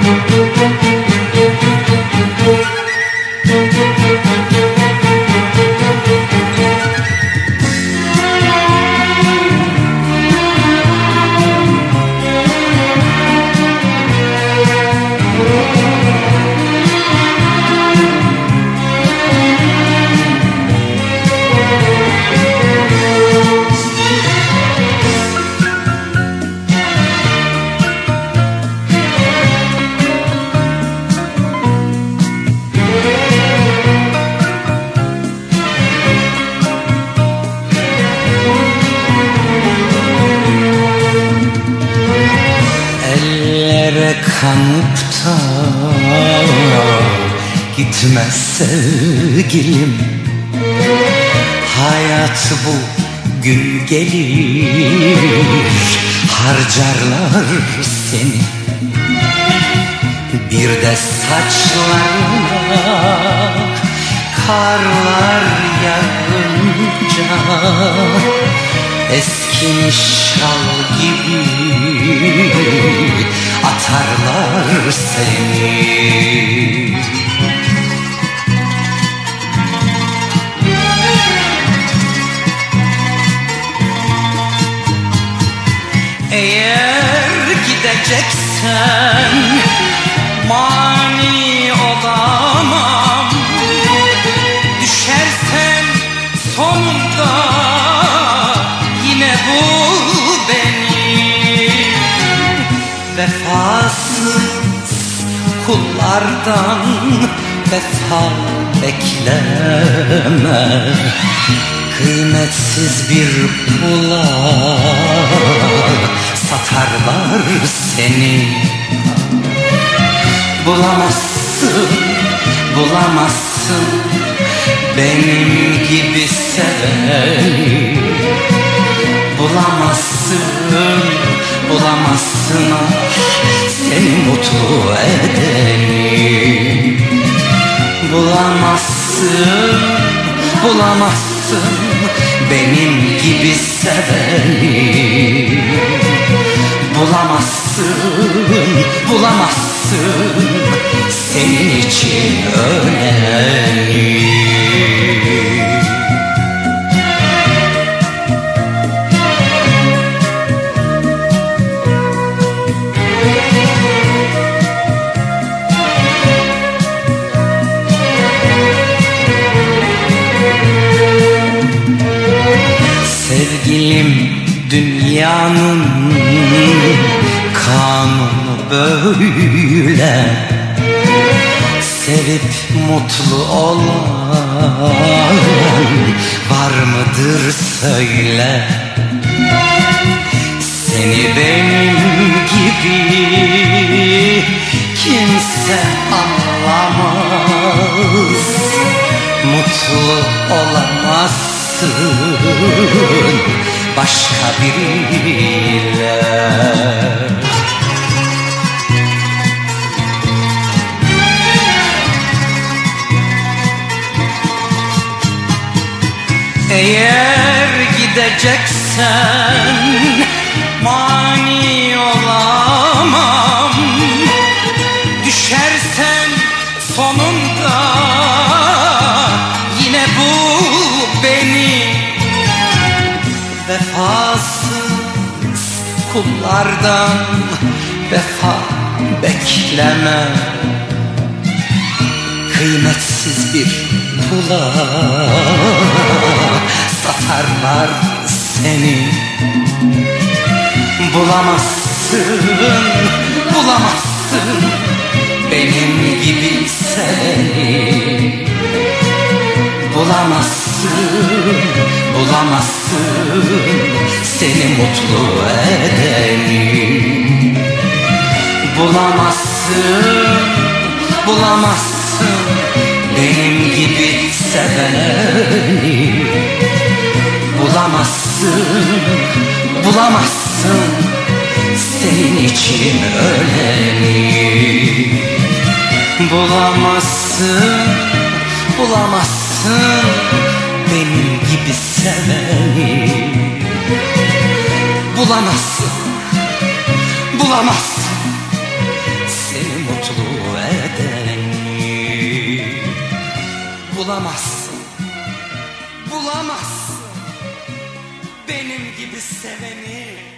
Kanıp da gitmez sevgilim. Hayat bu gün gelir, harcarlar seni. Bir de saçlarına karlar yağınca eskimiş şal gibi atarlar seni. Eğer gideceksen mani olamam. Düşersen sonunda yine bul beni. Vefasız kullardan vefa bekleme. Kıymetsiz bir pula satarlar seni. Bulamazsın, bulamazsın benim gibi seveni. Bulamazsın, bulamazsın seni mutlu edeni. Bulamazsın, bulamazsın benim gibi seveni. Bulamazsın, bulamazsın senin için öleni. Sevgilim, dünyanın kanunu böyle. Sevip mutlu olan var mıdır söyle. Seni benim gibi kimse anlamaz. Mutlu olamazsın başka biriyle. Eğer gideceksen mani olamam. Düşersen sonunda yine bul beni. Vefasız kullardan vefa bekleme. Kıymetsiz bir pula satarlar seni. Bulamazsın, bulamazsın benim gibi seveni. Bulamazsın, bulamazsın seni mutlu edeni. Bulamazsın, bulamazsın benim gibi seveni. Bulamazsın, bulamazsın senin için öleni. Bulamazsın, bulamazsın benim gibi seveni. Bulamazsın, bulamazsın seni mutlu bulamazsın, bulamazsın benim gibi seveni.